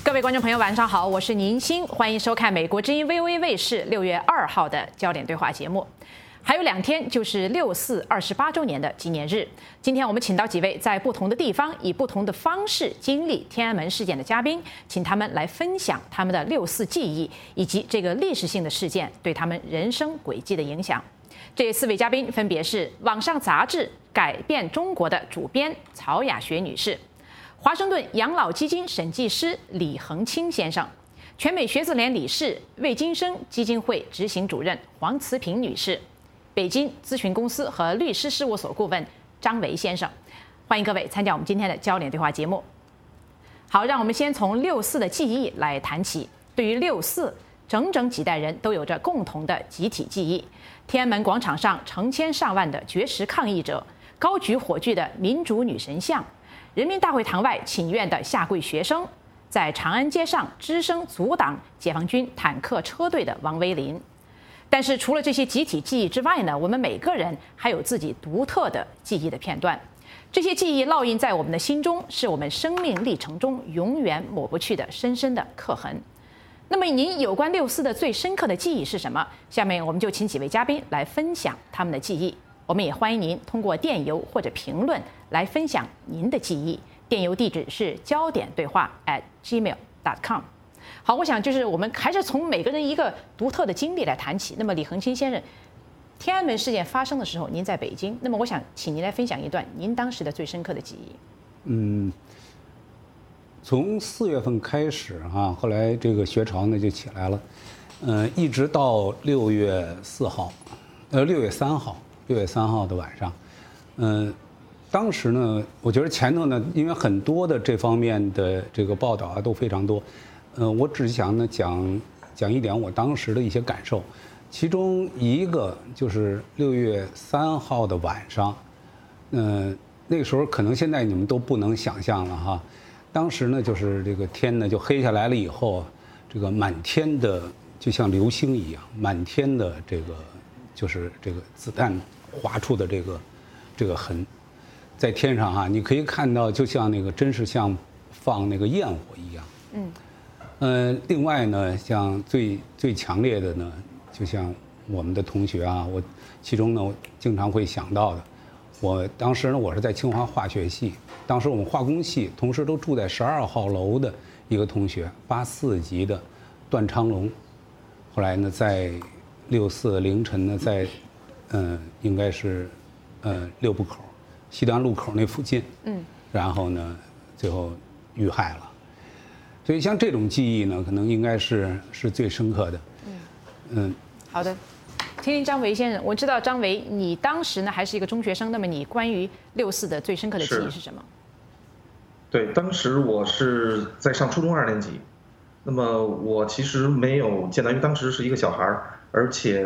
各位观众朋友，晚上好，我是宁鑫，欢迎收看美国之音 VOA 卫视6月2号的焦点对话节目。还有2天就是6·4 28周年的纪念日。今天我们请到几位在不同的地方以不同的方式经历天安门事件的嘉宾，请他们来分享他们的6·4记忆，以及这个历史性的事件对他们人生轨迹的影响。这4位嘉宾分别是网上杂志《改变中国》的主编曹雅学女士，华盛顿养老基金审计师李恒清先生，全美学子联理事魏金生基金会执行主任黄慈平女士，北京咨询公司和律师事务所顾问张维先生。欢迎各位参加我们今天的焦点对话节目。好，让我们先从6·4的记忆来谈起。对于6·4，整整几代人都有着共同的集体记忆。天安门广场上成千上万的绝食抗议者，高举火炬的民主女神像，人民大会堂外请愿的下跪学生，在长安街上只身阻挡解放军坦克车队的王威林。但是除了这些集体记忆之外呢，我们每个人还有自己独特的记忆的片段，这些记忆烙印在我们的心中，是我们生命历程中永远抹不去的深深的刻痕。那么您有关6·4的最深刻的记忆是什么？下面我们就请几位嘉宾来分享他们的记忆。我们也欢迎您通过电邮或者评论来分享您的记忆。电邮地址是焦点对话@gmail.com。好，我想就是我们还是从每个人一个独特的经历来谈起。那么李恒清先生，天安门事件发生的时候，您在北京，那么我想请您来分享一段您当时的最深刻的记忆。 从4月份开始后来这个学潮呢就起来了，一直到6月3号，6月3号的晚上，当时呢，我觉得前头呢，因为很多的这方面的这个报道都非常多，我只想呢讲一点我当时的一些感受，其中一个就是6月3号的晚上，那个时候可能现在你们都不能想象了哈，当时呢就是这个天呢就黑下来了以后，这个满天的就像流星一样，满天的这个就是这个子弹划出的这个痕。在天上你可以看到，就像那个真是像放那个焰火一样。另外呢，像最强烈的呢，就像我们的同学我其中呢，我经常会想到的，我当时呢，我是在清华化学系，当时我们化工系同时都住在12号楼的一个同学，84级的段昌龙，后来呢，在6·4凌晨呢，在应该是六部口。西单路口那附近，然后呢，最后遇害了。所以像这种记忆呢，可能应该是最深刻的。 好的，听听张维先生，我知道张维，你当时呢还是一个中学生，那么你关于6·4的最深刻的记忆是什么？ 对，当时我是在上初中2年级，那么我其实没有见到，因为当时是一个小孩儿，而且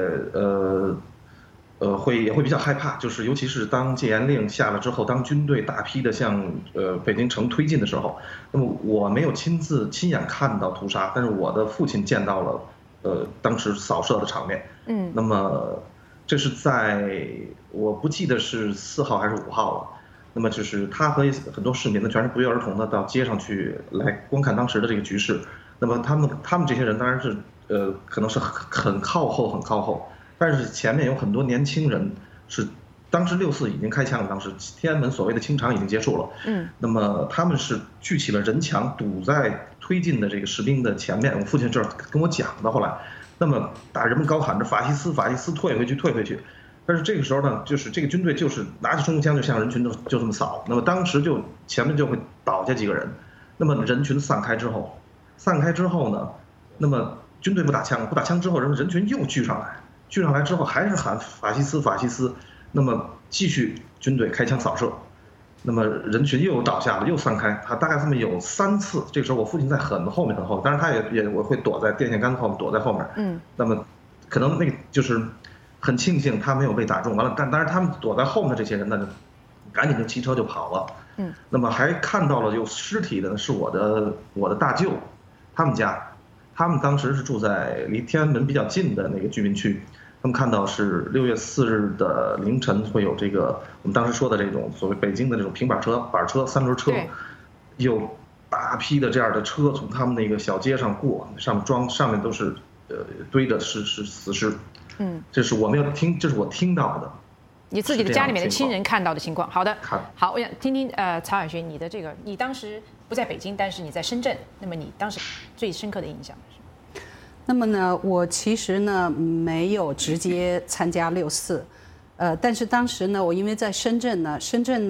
也会比较害怕，就是尤其是当戒严令下了之后，当军队大批的向北京城推进的时候，那么我没有亲眼看到屠杀，但是我的父亲见到了当时扫射的场面。那么这是在我不记得是4号还是5号了。那么就是他和很多市民呢，全是不约而同的到街上去来观看当时的这个局势。那么他们这些人当然是可能是很靠后。但是前面有很多年轻人是，当时6·4已经开枪了，当时天安门所谓的清场已经结束了。那么他们是聚起了人墙，堵在推进的这个士兵的前面。我父亲这儿跟我讲的，后来，那么人们高喊着法西斯，法西斯，退回去。但是这个时候呢，就是这个军队就是拿起冲锋枪就向人群就这么扫。那么当时就前面就会倒下几个人，那么人群散开之后呢，那么军队不打枪之后，人群又聚上来之后还是喊法西斯，那么继续军队开枪扫射，那么人群又倒下了，又散开，他大概这么有3次。这个时候我父亲在很后面，当然他也我会躲在电线杆后面，躲在后面。那么可能那个就是很庆幸他没有被打中，完了，但当然他们躲在后面这些人呢，赶紧就骑车就跑了。那么还看到了有尸体的是我的大舅，他们家，他们当时是住在离天安门比较近的那个居民区。他们看到是6月4日的凌晨会有这个我们当时说的这种所谓北京的这种平板车、3轮车，有大批的这样的车从他们那个小街上过，上面都是堆的是死尸。这是我没有听，这是我听到的。 你自己的家里面的亲人看到的情况。好的，好，我想听听曹晓轩，你的这个，你当时不在北京，但是你在深圳，那么你当时最深刻的印象是？ 那么呢，我其实呢没有直接参加6·4，但是当时呢，我因为在深圳呢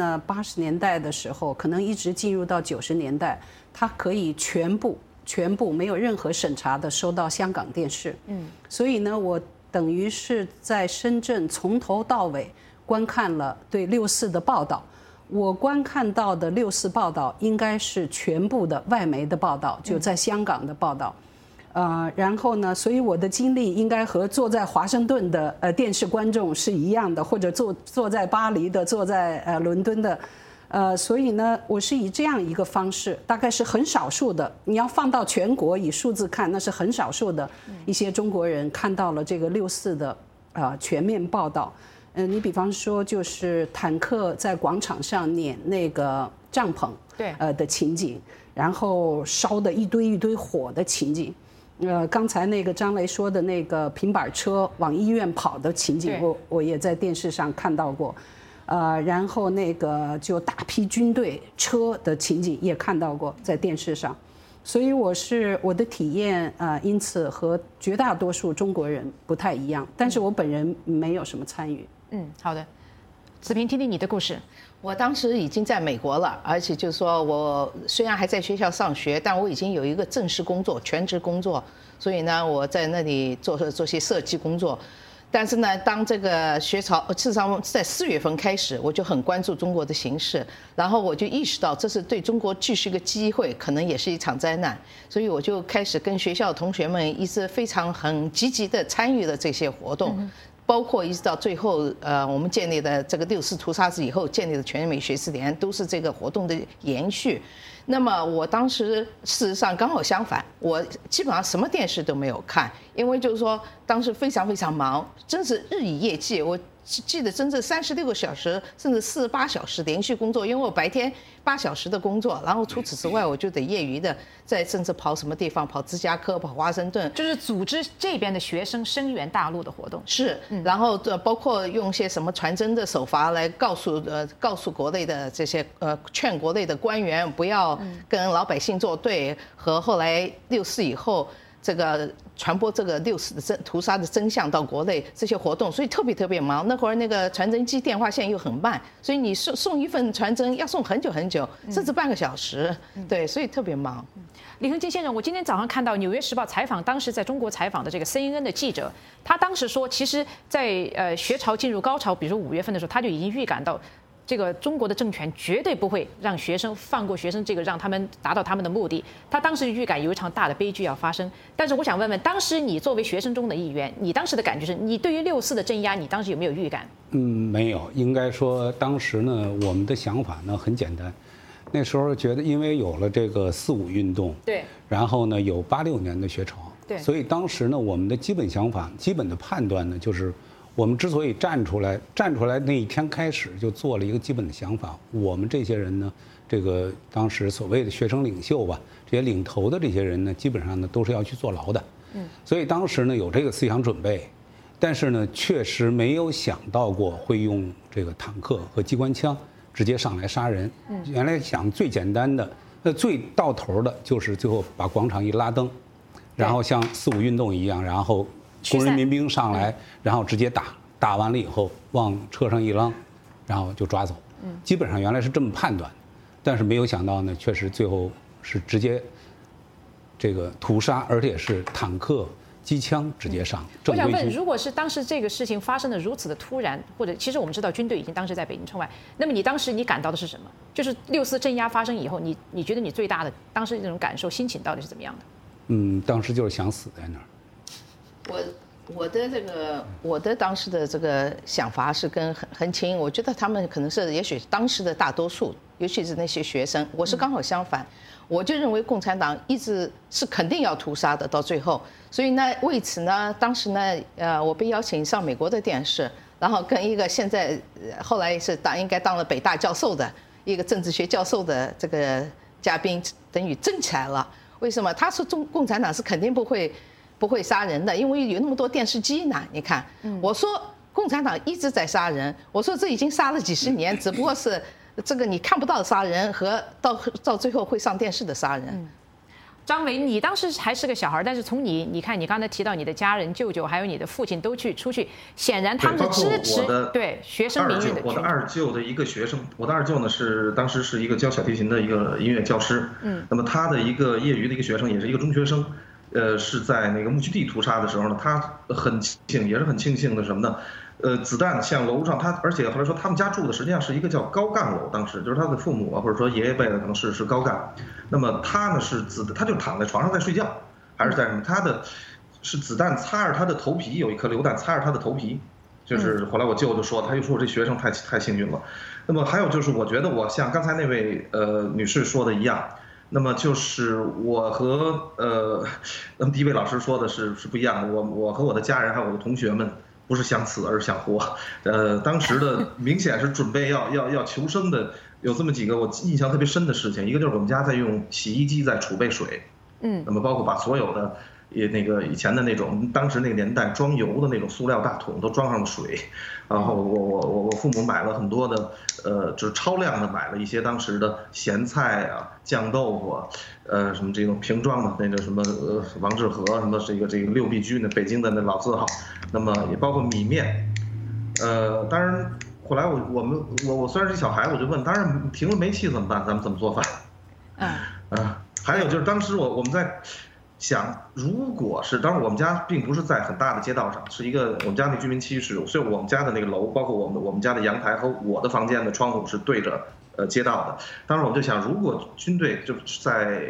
80年代的时候，可能一直进入到90年代，它可以全部没有任何审查的收到香港电视，所以呢，我等于是在深圳从头到尾观看了对6·4的报道。我观看到的6·4报道应该是全部的外媒的报道，就在香港的报道。然后呢，所以我的经历应该和坐在华盛顿的电视观众是一样的，或者坐在巴黎的，坐在伦敦的。所以呢，我是以这样一个方式，大概是很少数的，你要放到全国以数字看，那是很少数的一些中国人看到了这个6·4的全面报道。你比方说，就是坦克在广场上撵那个帐篷， 对， 的情景，然后烧的一堆火的情景。刚才那个张雷说的那个平板车往医院跑的情景，我也在电视上看到过。然后那个就大批军队车的情景也看到过在电视上，所以我的体验因此和绝大多数中国人不太一样，但是我本人没有什么参与。 好的，子平，听听你的故事。 我当时已经在美国了，而且就是说我虽然还在学校上学，但我已经有一个正式工作，全职工作，所以呢，我在那里做些设计工作。但是呢，当这个学潮，事实上在4月份开始，我就很关注中国的形势，然后我就意识到这是对中国既是一个机会，可能也是一场灾难，所以我就开始跟学校的同学们一直很积极的参与了这些活动。包括一直到最后，我们建立的这个6·4屠杀日以后建立的全美学士联，都是这个活动的延续。那么我当时事实上刚好相反，我基本上什么电视都没有看，因为就是说当时非常忙，真是日以夜继。我记得真正36个小时甚至48小时连续工作，因为我白天8小时的工作，然后除此之外我就得业余的在甚至跑什么地方，跑芝加哥，跑华盛顿， 就是组织这边的学生声援大陆的活动。 是，然后包括用些什么传真的手法来告诉国内的这些劝国内的官员不要跟老百姓作对，和后来6·4以后这个传播这个6·4的屠杀的真相到国内这些活动，所以特别忙。那会儿那个传真机电话线又很慢，所以你送一份传真要送很久，甚至半个小时。对，所以特别忙。 李恒金先生，我今天早上看到《纽约时报》采访当时在中国采访的这个 CNN 的记者，他当时说，其实在学潮进入高潮，比如说5月份的时候，他就已经预感到这个中国的政权绝对不会让学生放过学生，这个让他们达到他们的目的。他当时预感有一场大的悲剧要发生。但是我想问问，当时你作为学生中的一员，你当时的感觉是，你对于6·4的镇压，你当时有没有预感？ 没有，应该说当时呢，我们的想法呢很简单。那时候觉得，因为有了这个4·5运动， 对， 然后呢有86年的学潮， 对， 所以当时呢，我们的基本想法、基本的判断呢，就是我们之所以站出来那一天开始就做了一个基本的想法，我们这些人呢，这个当时所谓的学生领袖吧，这些领头的这些人呢，基本上呢都是要去坐牢的，所以当时呢有这个思想准备，但是呢确实没有想到过会用这个坦克和机关枪直接上来杀人。原来想最简单的，最到头的就是最后把广场一拉灯，然后像4·5运动一样，然后工人民兵上来，然后直接打完了以后往车上一扔，然后就抓走。基本上原来是这么判断，但是没有想到呢，确实最后是直接这个屠杀，而且是坦克、机枪直接上。 我想问，如果是当时这个事情发生的如此的突然，或者其实我们知道军队已经当时在北京城外，那么你当时你感到的是什么？就是6·4镇压发生以后，你觉得你最大的当时这种感受、心情到底是怎么样的？ 当时就是想死在那儿。 我的当时的这个想法是跟很亲，我觉得他们可能是也许当时的大多数，尤其是那些学生，我是刚好相反，我就认为共产党一直是肯定要屠杀的，到最后，所以呢，为此呢，当时呢，我被邀请上美国的电视，然后跟一个现在后来是应该当了北大教授的一个政治学教授的这个嘉宾等于震起来了。为什么？他说共产党是肯定不会杀人的，因为有那么多电视机呢。你看，我说共产党一直在杀人，我说这已经杀了几十年，只不过是这个你看不到的杀人和到最后会上电视的杀人。 张伟，你当时还是个小孩，但是从你看，你刚才提到你的家人、舅舅还有你的父亲都出去，显然他们是支持对学生民运的。 我的二舅的一个学生，我的二舅呢当时是一个教小提琴的一个音乐教师，那么他的一个业余的一个学生，也是一个中学生，是在那个木樨地屠杀的时候呢，他也是很庆幸的什么呢？子弹向楼上，而且后来说他们家住的实际上是一个叫高干楼，当时就是他的父母啊，或者说爷爷辈的可能是高干，那么他呢他就躺在床上在睡觉，还是在什么？他的是子弹擦着他的头皮，有一颗榴弹擦着他的头皮，就是后来我舅舅说，他就说我这学生太幸运了。那么还有就是，我觉得我像刚才那位女士说的一样。那么就是我和第一位老师说的是不一样的，我和我的家人还有我的同学们不是想死而是想活，当时的明显是准备要求生的，有这么几个我印象特别深的事情，一个就是我们家在用洗衣机在储备水，那么包括把所有的以前的那种当时那个年代装油的那种塑料大桶都装上了水，然后我父母买了很多的就是超量的买了一些当时的咸菜啊、酱豆腐啊，什么这种瓶装的那个什么王致和什么这个六必居那北京的那老字号，那么也包括米面，当然后来我虽然是小孩子，我就问，当然停了煤气怎么办？咱们怎么做饭？还有就是当时我们在想，如果是，当然我们家并不是在很大的街道上，是一个我们家那居民区所以我们家的那个楼，包括我们家的阳台和我的房间的窗户是对着街道的。当时我们就想，如果军队就在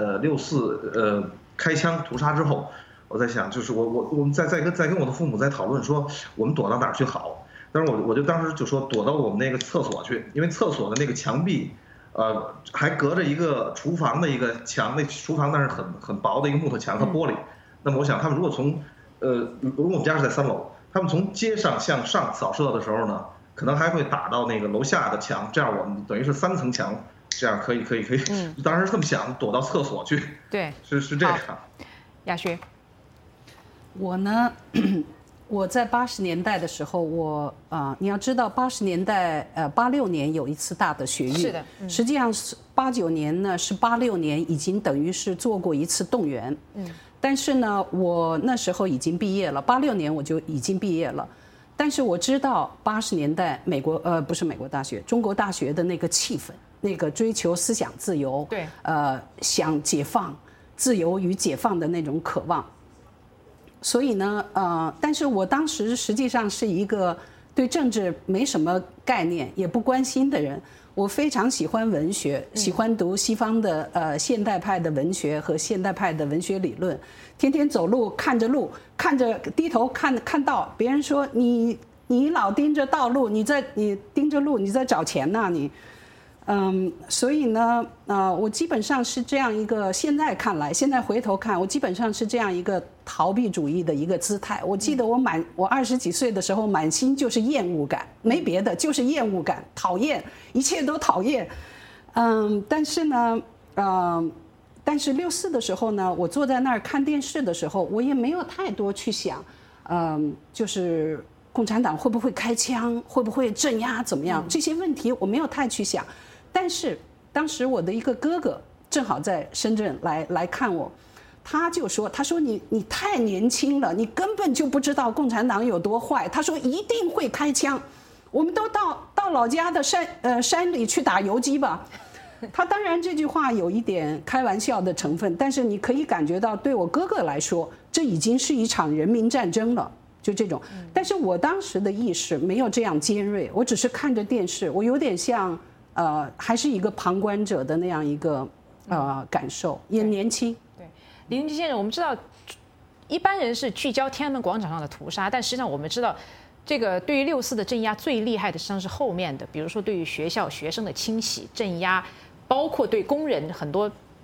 64开枪屠杀之后，我在想，就是我们在跟我的父母在讨论说，我们躲到哪儿去好？但是我就当时就说躲到我们那个厕所去，因为厕所的那个墙壁。还隔着一个厨房的一个墙，那厨房那是很薄的一个木头墙和玻璃。那么我想，他们如果如果我们家是在3楼，他们从街上向上扫射的时候呢，可能还会打到那个楼下的墙，这样我们等于是3层墙，这样可以。当时是这么想，躲到厕所去。 对， 是这样。 亚轩， 我呢？我在80年代的时候，你要知道80年代86年有一次大的学运， 是的， 实际上是89年呢，是86年已经等于是做过一次动员，但是呢，我那时候已经毕业了，86年我就已经毕业了，但是我知道80年代不是美国大学，中国大学的那个气氛，那个追求思想自由， 对， 想解放、自由与解放的那种渴望。所以呢，但是我当时实际上是一个对政治没什么概念，也不关心的人。我非常喜欢文学，喜欢读西方的现代派的文学和现代派的文学理论。天天走路看着路，看着低头看道，别人说你老盯着道路，你盯着路，你在找钱呢，你。所以呢，我基本上是这样一个，现在回头看，我基本上是这样一个逃避主义的一个姿态。我记得我20几岁的时候，满心就是厌恶感，没别的，就是厌恶感，讨厌，一切都讨厌。但是呢，但是64的时候呢，我坐在那儿看电视的时候，我也没有太多去想，就是共产党会不会开枪，会不会镇压，怎么样，这些问题我没有太去想。但是当时我的一个哥哥正好在深圳来看我，他说你太年轻了，你根本就不知道共产党有多坏。他说一定会开枪，我们都到老家的山里去打游击吧。他当然这句话有一点开玩笑的成分，但是你可以感觉到对我哥哥来说，这已经是一场人民战争了。就这种，但是我当时的意识没有这样尖锐，我只是看着电视，我有点像还是一个旁观者的那样一个感受，也年轻。 对，李云基先生，我们知道一般人是聚焦天安门广场上的屠杀，但实际上我们知道，这个对于64的镇压最厉害的实际上是后面的，比如说对于学校学生的清洗镇压，包括对工人很多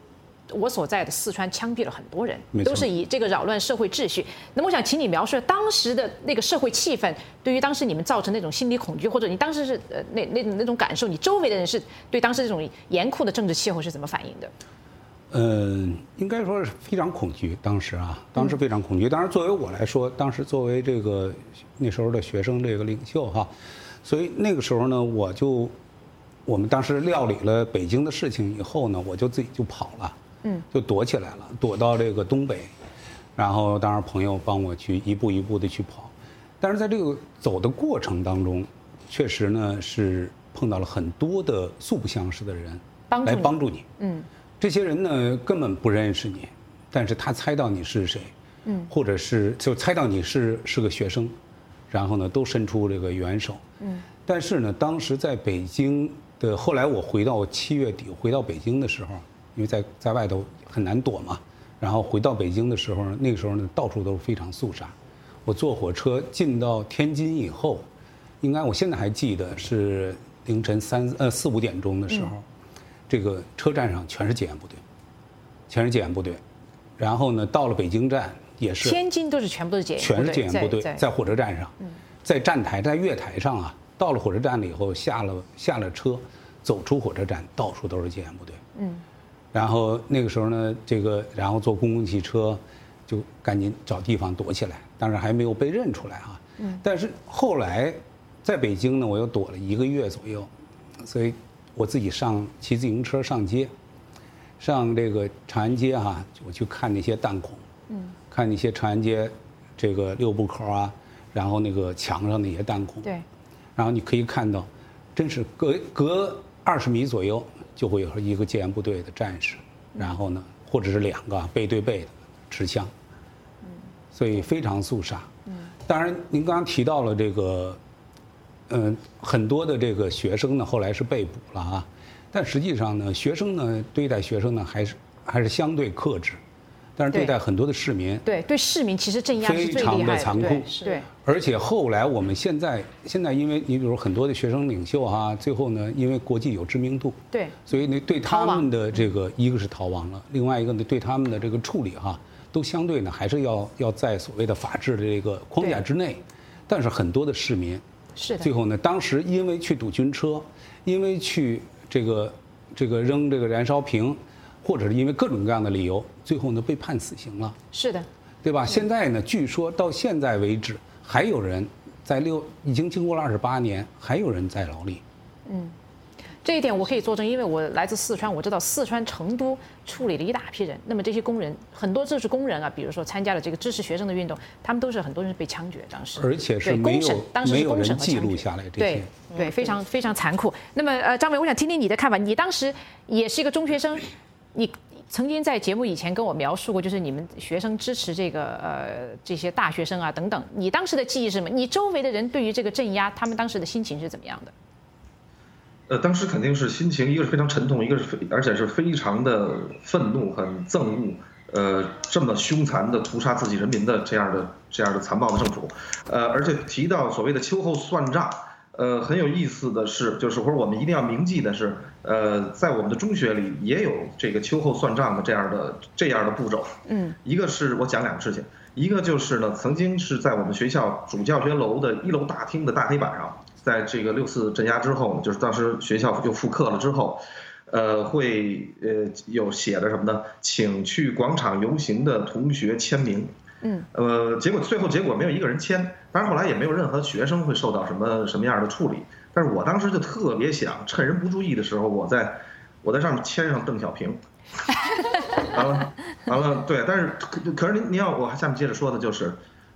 我所在的四川枪毙了很多人没，错都是以这个扰乱社会秩序。那么我想请你描述当时的那个社会气氛，对于当时你们造成那种心理恐惧，或者你当时是那种感受，你周围的人是对当时这种严酷的政治气候是怎么反应的？ 应该说是非常恐惧。当时非常恐惧。当然，作为我来说，当时作为这个那时候的学生这个领袖哈，所以那个时候呢，我们当时料理了北京的事情以后呢，我就自己就跑了，就躲起来了，躲到这个东北，然后当然朋友帮我去一步一步的去跑，但是在这个走的过程当中，确实呢是碰到了很多的素不相识的人来帮助你，这些人呢根本不认识你，但是他猜到你是谁，或者是就猜到你是个学生，然后呢都伸出这个援手，但是呢当时在北京的，后来我7月底回到北京的时候，因为在外头很难躲嘛，然后回到北京的时候呢，那个时候呢到处都是非常肃杀。我坐火车进到天津以后，应该我现在还记得是凌晨4、5点钟的时候，这个车站上全是检验部队，然后呢到了北京站也是， 天津全部都是检验部队， 全是检验部队在火车站上，在站台在月台上啊。到了火车站了以后，下了车，走出火车站，到处都是检验部队。然后那个时候呢，然后坐公共汽车，就赶紧找地方躲起来。当然还没有被认出来啊。但是后来，在北京呢，我又躲了1个月左右，所以我自己骑自行车上街，上这个长安街哈，我去看那些弹孔，看那些长安街这个6部口啊，然后那个墙上那些弹孔。 对。 然后你可以看到，真是隔20米左右就会有一个检验部队的战士，然后呢，或者是2个背对背的持枪，所以非常肃杀。当然您刚刚提到了这个，很多的这个学生呢后来是被捕了啊，但实际上呢，学生呢对待学生呢还是相对克制。但是对待很多的市民， 对市民其实镇压是最厉害的， 非常的残酷。 对， 而且后来我们现在因为你比如很多的学生领袖哈，最后呢，因为国际有知名度， 对， 所以呢对他们的这个一个是逃亡了，另外一个呢对他们的这个处理哈，都相对呢还是要在所谓的法治的这个框架之内。但是很多的市民是的， 最后呢，当时因为去堵军车，因为去这个扔这个燃烧瓶。或者是因为各种各样的理由，最后呢被判死刑了。 是的， 对吧？现在呢，据说到现在为止，还有人已经经过了28年，还有人在牢里。 这一点我可以作证，因为我来自四川，我知道四川成都处理了一大批人。那么这些工人，很多就是工人啊，比如说参加了这个支持学生的运动，他们都是很多人被枪决，当时。 而且是没有人记录下来这些。 对，非常非常残酷。那么张伟，我想听听你的看法。你当时也是一个中学生。你曾经在节目以前跟我描述过，就是你们学生支持这些大学生啊等等。你当时的记忆是什么？你周围的人对于这个镇压，他们当时的心情是怎么样的？ 当时肯定是心情，一个是非常沉痛，一个而且是非常的愤怒、很憎恶，这么凶残的屠杀自己人民的这样的残暴的政府，而且提到所谓的秋后算账。很有意思的是，就是或者我们一定要铭记的是，在我们的中学里也有这个秋后算账的这样的步骤。一个是我讲2个事情，一个就是呢，曾经是在我们学校主教学楼的1楼大厅的大黑板上，在这个6四镇压之后，就是当时学校又复课了之后，会有写的什么呢？请去广场游行的同学签名。最后结果没有一个人签，当然后来也没有任何学生会受到什么样的处理。但是我当时就特别想趁人不注意的时候，我在上面签上邓小平。完了，对，但是可是您要我下面接着说的就是，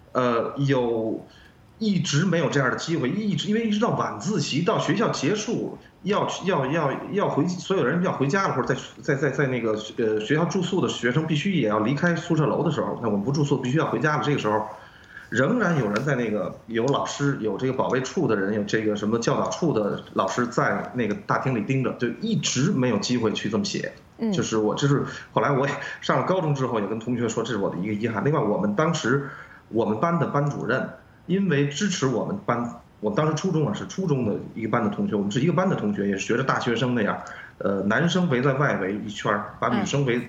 一直没有这样的机会，因为一直到晚自习到学校结束，要回，所有人要回家了，或者在那个学校住宿的学生必须也要离开宿舍楼的时候，那我们不住宿必须要回家了。这个时候，仍然有人在那个有老师，有这个保卫处的人，有这个什么教导处的老师在那个大厅里盯着，就一直没有机会去这么写。就是后来我也上了高中之后，也跟同学说这是我的一个遗憾。另外，我们班的班主任。因为支持我们班，我们当时初中啊是初中的一个班的同学，我们是一个班的同学，也是学着大学生那样，男生围在外围一圈，把女生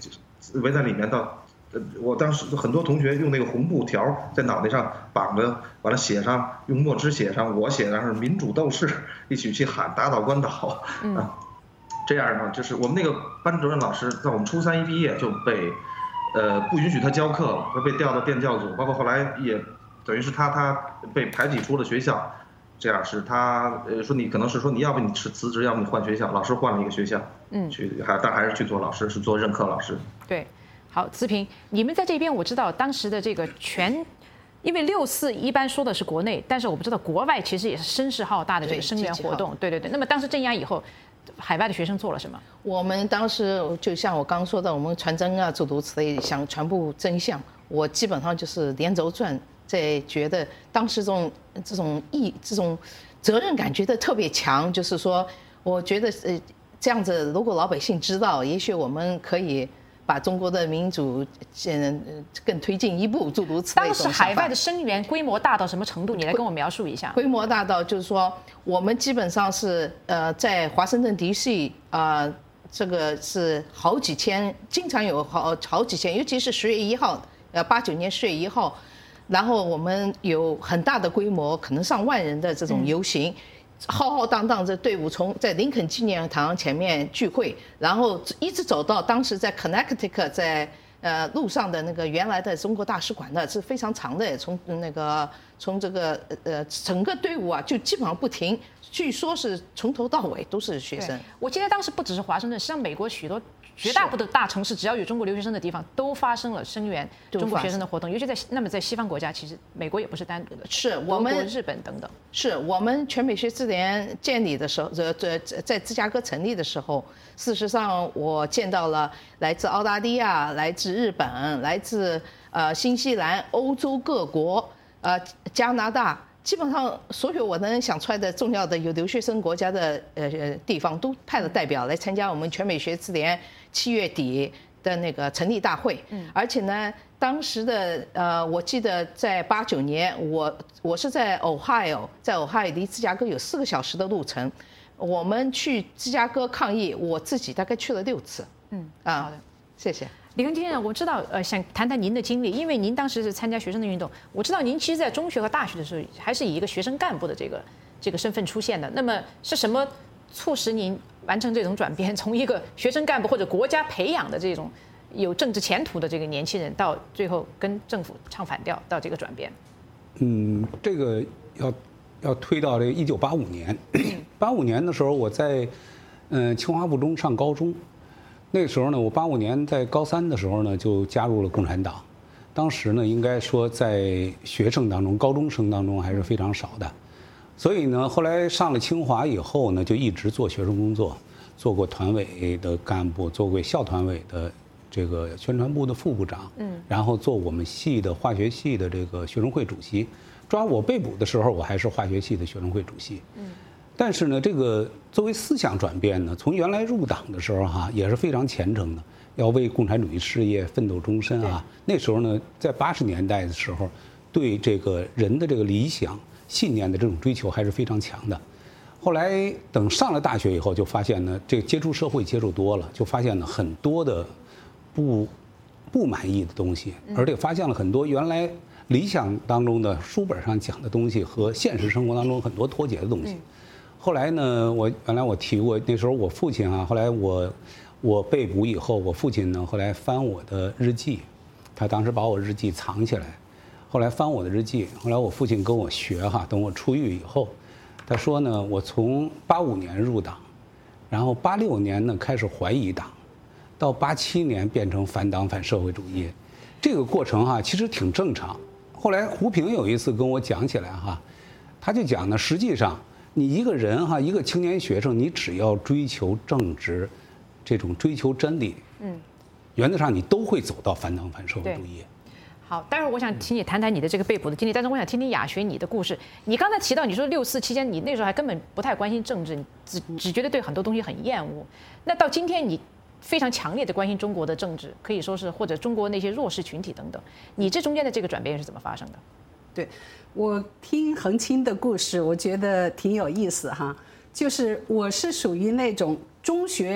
围在里面我当时很多同学用那个红布条在脑袋上绑着，完了写上用墨汁写上，我写上是民主斗士，一起去喊打倒关岛啊。这样呢，就是我们那个班主任老师在我们初3一毕业就被不允许他教课了，他被调到电教组，包括后来也等于是他被排挤出了学校。这样是他说你可能是说你要不你是辞职，要不你换学校，老师换了一个学校，但还是去做老师，是做任课老师。 对。好，慈平，你们在这边我知道当时的这个因为6·4一般说的是国内，但是我不知道国外其实也是声势浩大的这个声援活动。对。那么当时镇压以后，海外的学生做了什么？我们当时就像我刚刚说的，我们传真啊，诸如此类，想传播真相。我基本上就是连轴转，在觉得当时这种责任感觉得特别强，就是说，我觉得这样子，如果老百姓知道，也许我们可以把中国的民主更推进一步，诸如此类。当时海外的声援规模大到什么程度？你来跟我描述一下。 规模大到就是说，我们基本上是在华盛顿 DC 这个是好几千，经常有好几千，尤其是10月1号，89年10月1号，然后我们有很大的规模，可能上万人的这种游行。浩浩荡荡这队伍在林肯纪念堂前面聚会，然后一直走到当时在 Connecticut 在路上的那个原来的中国大使馆的是非常长的，从这个整个队伍啊就基本上不停，据说是从头到尾都是学生。 我记得当时不只是华盛顿，实际上美国绝大部分的大城市，只要有中国留学生的地方，都发生了声援中国学生的活动。尤其在西方国家，其实美国也不是单独的， 是我们日本等等。 是我们全美学智联建立的时候，在芝加哥成立的时候，事实上我见到了来自澳大利亚、来自日本、来自新西兰、欧洲各国、加拿大。基本上所有我能想出来的重要的有留学生国家的地方都派了代表来参加我们全美学智联7月底的那个成立大会。而且呢，当时的我记得在89年，我是在 Ohio， 在 Ohio 离芝加哥有4个小时的路程，我们去芝加哥抗议，我自己大概去了6次。好的，谢谢。 李根先生，我知道，想谈谈您的经历，因为您当时是参加学生的运动，我知道您其实在中学和大学的时候，还是以一个学生干部的这个身份出现的。那么是什么促使您完成这种转变，从一个学生干部或者国家培养的这种有政治前途的这个年轻人，到最后跟政府唱反调，到这个转变？ 这个要推到这个1985年，85年的时候，我在清华附中上高中。那个时候呢，我85年在高3的时候呢，就加入了共产党。当时呢，应该说在学生当中、高中生当中还是非常少的。所以呢，后来上了清华以后呢，就一直做学生工作，做过团委的干部，做过校团委的这个宣传部的副部长，然后做我们系的化学系的这个学生会主席。抓我被捕的时候，我还是化学系的学生会主席。但是呢，这个作为思想转变呢，从原来入党的时候也是非常虔诚的，要为共产主义事业奋斗终身啊。那时候呢，在80年代的时候，对这个人的这个理想信念的这种追求还是非常强的。后来等上了大学以后，就发现呢，这个接触社会接触多了，就发现了很多的不满意的东西，而且发现了很多原来理想当中的书本上讲的东西和现实生活当中很多脱节的东西。后来呢，原来我提过，那时候我父亲后来我被捕以后，我父亲呢后来翻我的日记，他当时把我日记藏起来，后来翻我的日记，后来我父亲跟我学等我出狱以后，他说呢，我从85年入党，然后86年呢开始怀疑党，到87年变成反党反社会主义，这个过程其实挺正常。后来胡平有一次跟我讲起来他就讲呢，实际上你一个人一个青年学生，你只要追求正直，这种追求真理，原则上你都会走到反党反社会主义。 好，待会儿我想请你谈谈你的这个被捕的经历，但是我想听听雅学你的故事。你刚才提到，你说6·4期间，你那时候还根本不太关心政治，只觉得对很多东西很厌恶。那到今天，你非常强烈的关心中国的政治，可以说是或者中国那些弱势群体等等。你这中间的这个转变是怎么发生的？ 对，我听恒清的故事，我觉得挺有意思就是我是属于那种中学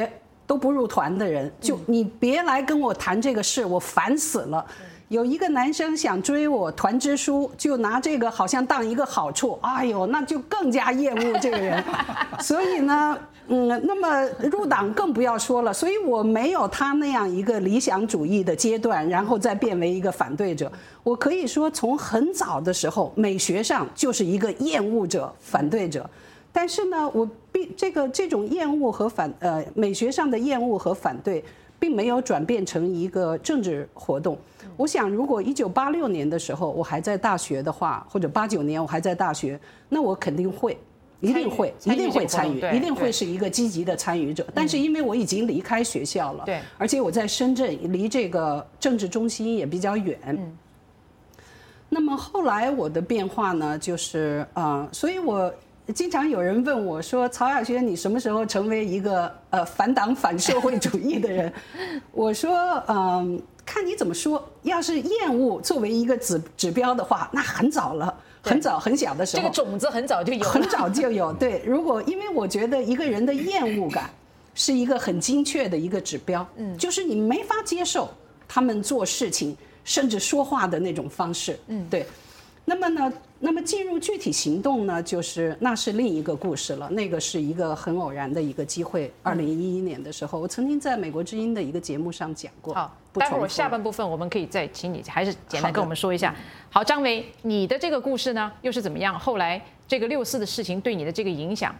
都不入团的人，就你别来跟我谈这个事，我烦死了。有一个男生想追我团支书，就拿这个好像当一个好处，哎呦，那就更加厌恶这个人。所以呢，那么入党更不要说了。所以我没有他那样一个理想主义的阶段，然后再变为一个反对者。我可以说，从很早的时候，美学上就是一个厌恶者、反对者。但是呢，我这种厌恶和美学上的厌恶和反对，并没有转变成一个政治活动。我想，如果1986年的时候我还在大学的话，或者89年我还在大学，那我肯定会，一定会参与，一定会是一个积极的参与者。但是因为我已经离开学校了， 对， 而且我在深圳，离这个政治中心也比较远。那么后来我的变化呢，就是所以我经常有人问我说：“曹雅轩，你什么时候成为一个反党反社会主义的人？”我说：“看你怎么说。要是厌恶作为一个指标的话，那很早了，很小的时候， 这个种子很早就有了， 很早就有。对，因为我觉得一个人的厌恶感是一个很精确的一个指标，就是你没法接受他们做事情甚至说话的那种方式，对。那么进入具体行动呢，那是另一个故事了。那个是一个很偶然的一个机会。2011年的时候，我曾经在美国之音的一个节目上讲过。 好，待会儿下半部分我们可以再请你，还是简单跟我们说一下。好，张维，你的这个故事呢，又是怎么样？后来这个6·4的事情对你的这个影响？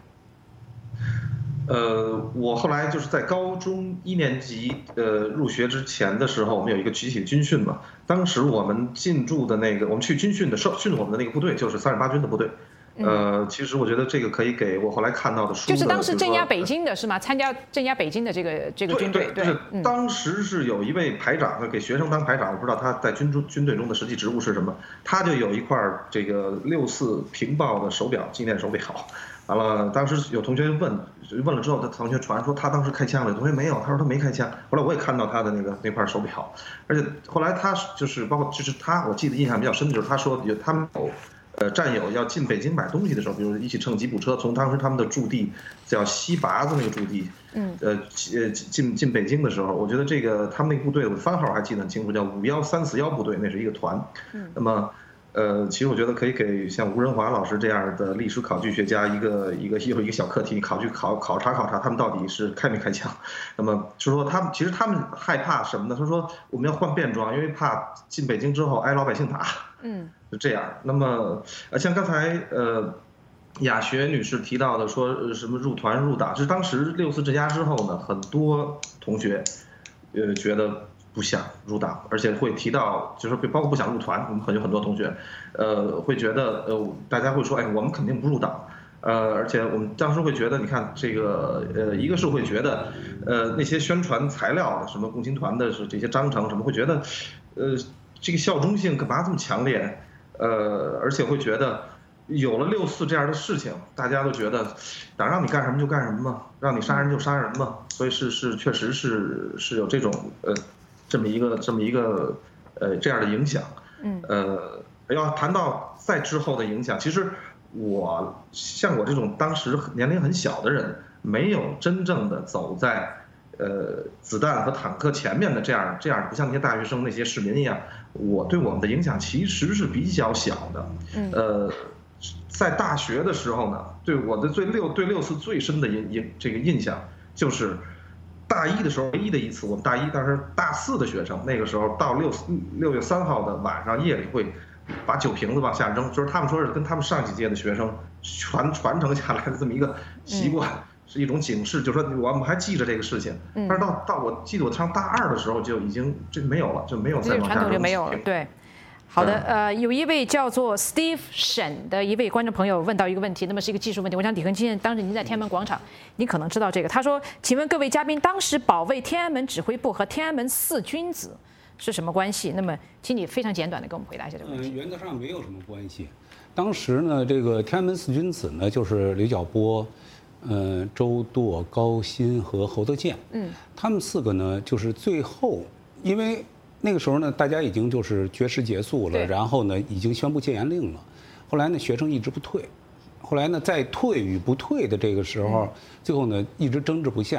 我后来就是在高中1年级入学之前的时候，我们有一个集体军训嘛。当时我们进驻的那个，我们去军训的训我们的那个部队就是38军的部队。其实我觉得这个可以给我后来看到的书的， 就是当时镇压北京的是吗？参加镇压北京的这个军队， 对，就是当时是有一位排长给学生当排长，我不知道他在军队中的实际职务是什么，他就有一块这个6·4平报的手表，纪念手表。完了，当时有同学问了之后，他同学传说他当时开枪了，有同学没有，他说他没开枪。后来我也看到他的那块手表，而且后来他就是包括就是他，我记得印象比较深的就是他说他们有战友要进北京买东西的时候，比如一起乘吉普车从当时他们的驻地叫西拔子那个驻地，进北京的时候，我觉得这个他们那个部队的番号还记得很清楚，叫51341部队，那是一个团。那么。其实我觉得可以给像吴仁华老师这样的历史考据学家一个小课题，考察他们到底是开没开枪。那么就说其实他们害怕什么呢？他说我们要换便装，因为怕进北京之后挨老百姓打。就这样。那么像刚才雅学女士提到的说什么入团入党，就是当时6·4镇压之后呢，很多同学觉得。不想入党，而且会提到，就是包括不想入团，我们很多同学，会觉得，大家会说，哎，我们肯定不入党，而且我们当时会觉得，你看这个，一个是会觉得，那些宣传材料的什么共青团的这些章程什么，会觉得，这个效忠性干嘛这么强烈？而且会觉得，有了6·4这样的事情，大家都觉得，党让你干什么就干什么嘛，让你杀人就杀人嘛，所以确实是有这种这么一个这样的影响，要谈到再之后的影响，其实像我这种当时年龄很小的人，没有真正的走在子弹和坦克前面的这样不像那些大学生那些市民一样，对我们的影响其实是比较小的。在大学的时候呢，对我的对6·4最深的这个印象就是。大1的时候，唯一的一次，我们大1，但是大4的学生那个时候到6月3号的晚上夜里会把酒瓶子往下扔，就是他们说是跟他们上几届的学生传承下来的这么一个习惯，是一种警示，就是说我们还记着这个事情。但是到我记得我上大2的时候就已经这个没有了，就没有再往下扔。 这个传统就没有了，对。好的，有一位叫做 Steve 沈的一位观众朋友问到一个问题，那么是一个技术问题。我想李恒今当时您在天安门广场，你可能知道这个。他说：“请问各位嘉宾，当时保卫天安门指挥部和天安门4君子是什么关系？”那么，请你非常简短的给我们回答一下这个问题。 原则上没有什么关系。当时呢，这个天安门4君子呢，就是刘晓波、周舵、高新和侯德健。他们4个呢，就是最后因为。那个时候呢，大家已经就是绝食结束了，然后呢，已经宣布戒严令了。后来呢，学生一直不退，后来呢，在退与不退的这个时候，最后呢，一直争执不下。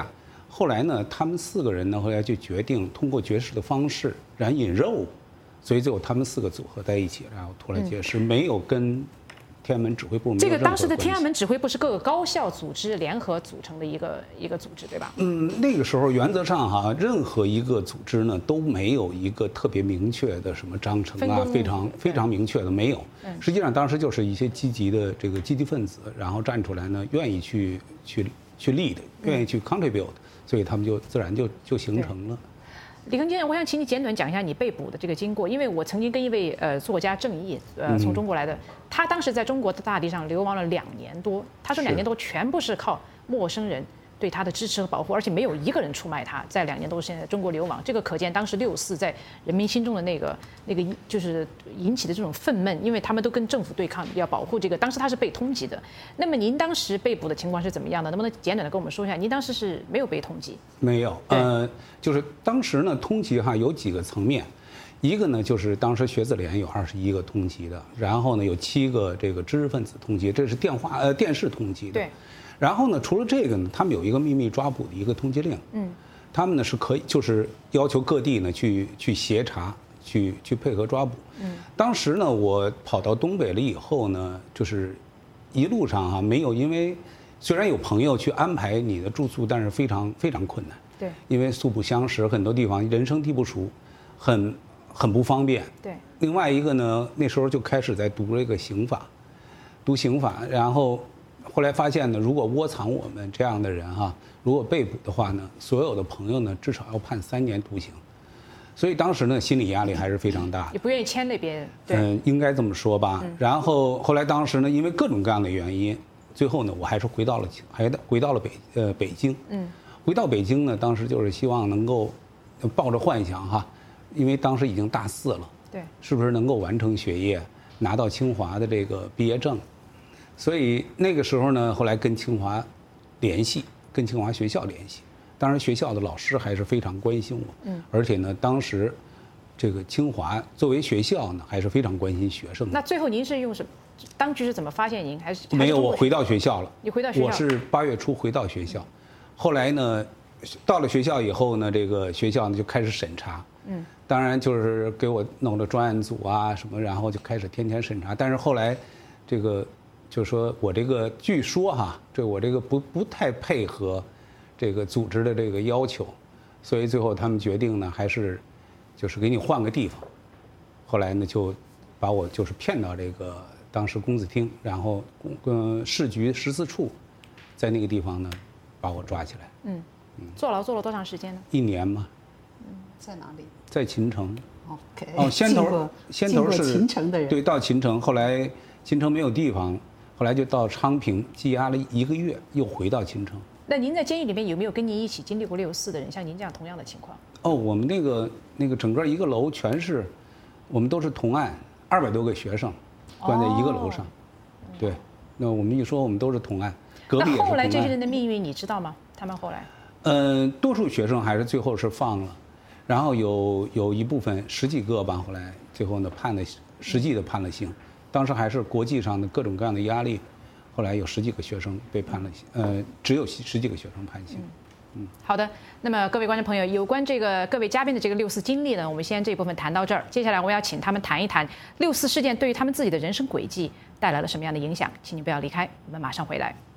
后来呢，他们4个人呢，后来就决定通过绝食的方式燃引肉，所以最后他们4个组合在一起，然后突然结石，没有跟天安门指挥部没有任何关系。 这个当时的天安门指挥部是各个高校组织联合组成的一个组织，对吧？ 那个时候原则上哈，任何一个组织呢都没有一个特别明确的什么章程啊，非常明确的没有。实际上当时就是一些积极的这个积极分子，然后站出来呢，愿意去 lead， 愿意去 contribute， 所以他们就自然就形成了。 李庚先生，我想请你简短讲一下你被捕的这个经过，因为我曾经跟一位作家郑毅，从中国来的，他当时在中国的大地上流亡了2年多，他说2年多全部是靠陌生人对他的支持和保护，而且没有一个人出卖他，在2年多时间在中国流亡，这个可见当时6·4在人民心中的那个就是引起的这种愤懑，因为他们都跟政府对抗，要保护这个。当时他是被通缉的，那么您当时被捕的情况是怎么样的？能不能简短的跟我们说一下？您当时是没有被通缉？ 没有，就是当时呢通缉哈有几个层面，一个呢就是当时学子联有21个通缉的，然后呢有7个这个知识分子通缉，这是电视通缉的。 对。 然后呢，除了这个呢，他们有一个秘密抓捕的一个通缉令。他们呢是可以，就是要求各地呢去协查，去配合抓捕。当时呢，我跑到东北了以后呢，就是一路上哈没有，因为虽然有朋友去安排你的住宿，但是非常困难。 对。 因为素不相识，很多地方人生地不熟，很不方便。 对。 另外一个呢，那时候就开始在读这个刑法，然后。后来发现呢，如果窝藏我们这样的人哈，如果被捕的话呢，所有的朋友呢至少要判3年徒刑，所以当时呢心理压力还是非常大的， 也不愿意牵累别人。 应该这么说吧。然后后来当时呢，因为各种各样的原因，最后呢我还是回到了北京。回到北京呢，当时就是希望能够抱着幻想哈，因为当时已经大4了， 对， 是不是能够完成学业，拿到清华的这个毕业证？所以那个时候呢，后来跟清华学校联系，当然学校的老师还是非常关心我，而且呢，当时这个清华作为学校呢，还是非常关心学生的。 那最后您是用什么？当局是怎么发现您？还是没有？我回到学校了。 你回到学校？ 我是8月初回到学校，后来呢，到了学校以后呢，这个学校呢就开始审查。当然就是给我弄了专案组啊什么，然后就开始天天审查。但是后来，这个。就是说我这个据说哈，我这个不太配合这个组织的这个要求，所以最后他们决定呢，还是就是给你换个地方。后来呢，就把我就是骗到这个当时公子厅，然后市局14处，在那个地方呢把我抓起来。 坐牢坐了多长时间呢 ？1年嘛。 在哪里？ 在秦城。 哦， 先头是秦城的人。 对，到秦城，后来秦城没有地方。后来就到昌平羁押了1个月，又回到秦城。 那您在监狱里面有没有跟您一起经历过6·4的人，像您这样同样的情况？ 我们那个整个一个楼全是，我们都是同案，200多个学生，关在一个楼上。对，那我们一说我们都是同案，隔壁也是同案。 那后来这些人的命运你知道吗？他们后来？ 多数学生还是最后是放了，然后有一部分10几个吧，后来最后呢实际的判了刑。当时还是国际上的各种各样的压力，后来有10几个学生被判了刑，只有10几个学生判刑。 好的，那么各位观众朋友，有关这个各位嘉宾的这个6·4经历呢，我们先这一部分谈到这儿。接下来我要请他们谈一谈6·4事件对于他们自己的人生轨迹带来了什么样的影响。请你不要离开，我们马上回来。